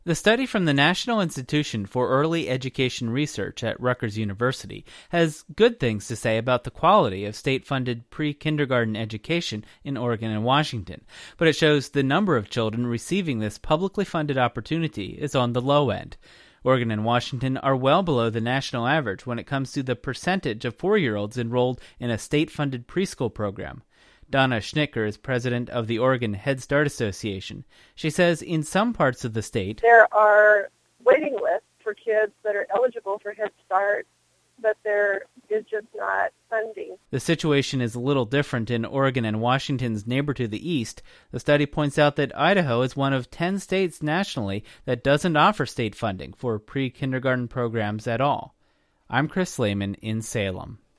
The study from the National Institution for Early Education Research at Rutgers University has good things to say about the quality of state-funded pre-kindergarten education in Oregon and Washington, but it shows the number of children receiving this publicly funded opportunity is on the low end. Oregon and Washington are well below the national average when it comes to the percentage of 4-year-olds enrolled in a state-funded preschool program. Donna Schnicker is president of the Oregon Head Start Association. She says in some parts of the state, there are waiting lists for kids that are eligible for Head Start, but there is just not funding. The situation is a little different in Oregon and Washington's neighbor to the east. The study points out that Idaho is one of 10 states nationally that doesn't offer state funding for pre-kindergarten programs at all. I'm Chris Lehman in Salem.